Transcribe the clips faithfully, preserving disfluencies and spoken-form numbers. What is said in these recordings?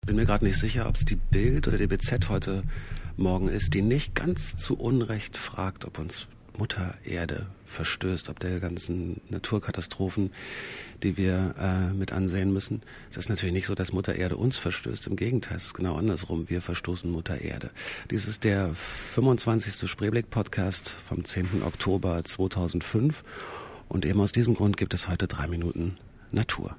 Bin mir gerade nicht sicher, ob es die Bild oder die B Z heute Morgen ist, die nicht ganz zu Unrecht fragt, ob uns Mutter Erde verstößt, ob der ganzen Naturkatastrophen, die wir äh, mit ansehen müssen. Es ist natürlich nicht so, dass Mutter Erde uns verstößt. Im Gegenteil, es ist genau andersrum. Wir verstoßen Mutter Erde. Dies ist der fünfundzwanzigste Spreeblick-Podcast vom zehnten Oktober zweitausendfünf. Und eben aus diesem Grund gibt es heute drei Minuten Natur.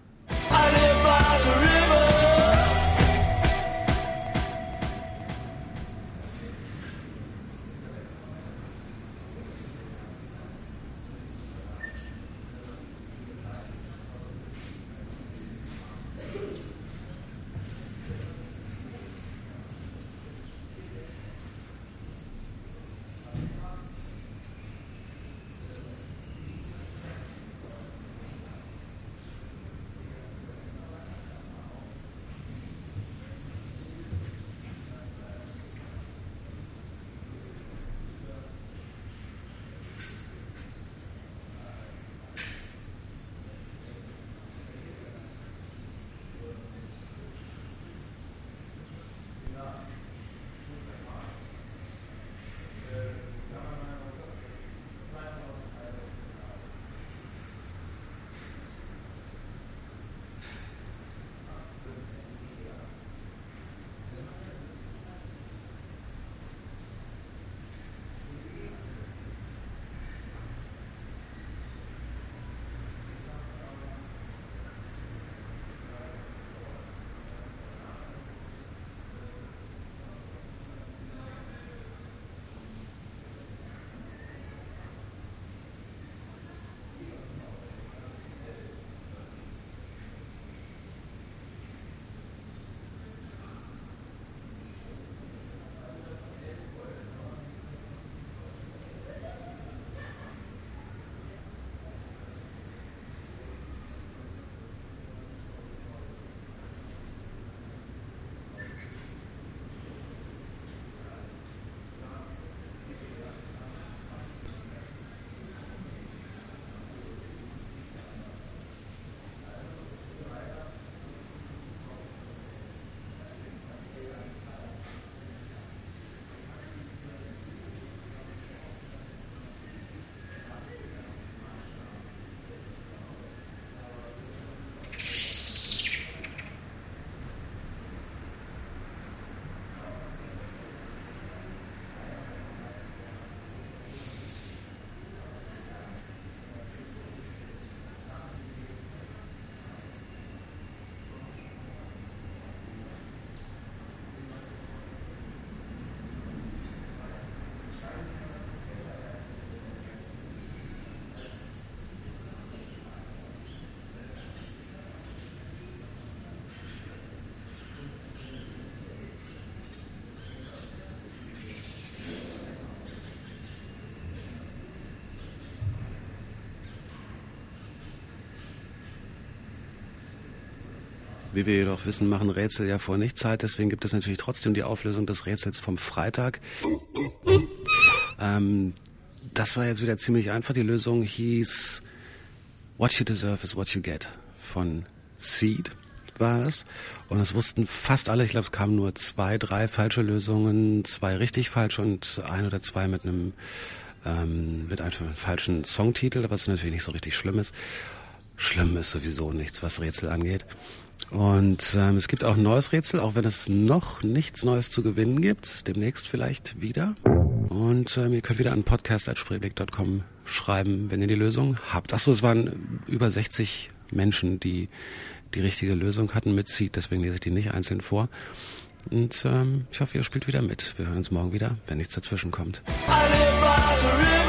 Wie wir jedoch wissen, machen Rätsel ja vor nichts Halt, deswegen gibt es natürlich trotzdem die Auflösung des Rätsels vom Freitag. Ähm, das war jetzt wieder ziemlich einfach. Die Lösung hieß What You Deserve is What You Get von Seed war es. Und es wussten fast alle, ich glaube es kamen nur zwei, drei falsche Lösungen, zwei richtig falsch und ein oder zwei mit einem ähm, mit einem falschen Songtitel, was natürlich nicht so richtig schlimm ist. Schlimm ist sowieso nichts, was Rätsel angeht. Und ähm, es gibt auch ein neues Rätsel, auch wenn es noch nichts Neues zu gewinnen gibt. Demnächst vielleicht wieder. Und ähm, ihr könnt wieder an podcast at spreeblick punkt com schreiben, wenn ihr die Lösung habt. Achso, es waren über sechzig Menschen, die die richtige Lösung hatten mit Seed. Deswegen lese ich die nicht einzeln vor. Und ähm, ich hoffe, ihr spielt wieder mit. Wir hören uns morgen wieder, wenn nichts dazwischen kommt.